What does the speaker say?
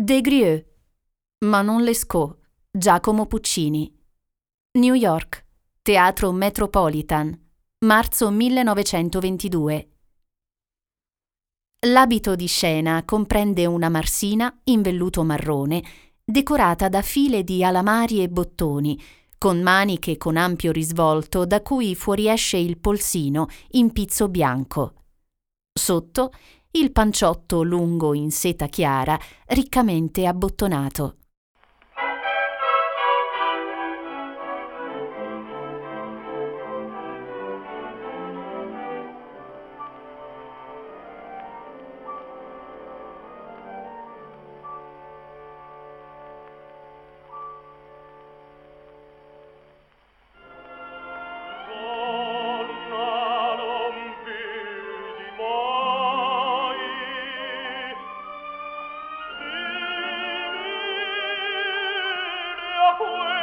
Des Grieux, Manon Lescaut, Giacomo Puccini. New York, Teatro Metropolitan, marzo 1922. L'abito di scena comprende una marsina in velluto marrone, decorata da file di alamari e bottoni, con maniche con ampio risvolto da cui fuoriesce il polsino in pizzo bianco. Sotto il panciotto lungo in seta chiara, riccamente abbottonato. Quel